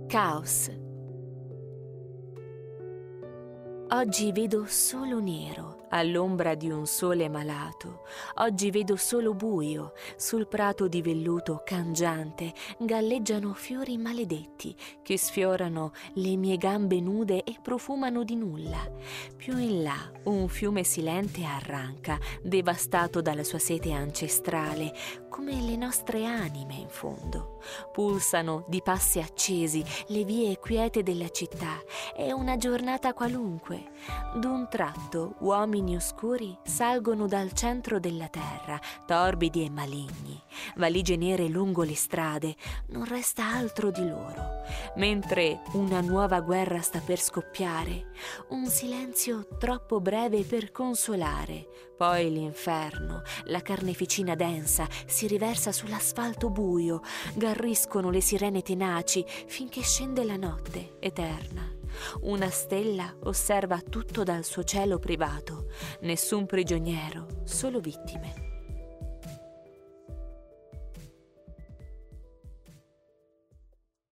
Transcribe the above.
Caos. Oggi vedo solo nero all'ombra di un sole malato. Oggi vedo solo buio. Sul prato di velluto cangiante galleggiano fiori maledetti che sfiorano le mie gambe nude e profumano di nulla. Più in là un fiume silente arranca, devastato dalla sua sete ancestrale, come le nostre anime in fondo. Pulsano di passi accesi le vie quiete della città. È una giornata qualunque. D'un tratto uomini oscuri salgono dal centro della terra, torbidi e maligni. Valigie nere lungo le strade, non resta altro di loro. Mentre una nuova guerra sta per scoppiare, un silenzio troppo breve per consolare. Poi l'inferno, la carneficina densa, si riversa sull'asfalto buio. Garriscono le sirene tenaci finché scende la notte eterna. Una stella osserva tutto dal suo cielo privato. Nessun prigioniero, solo vittime.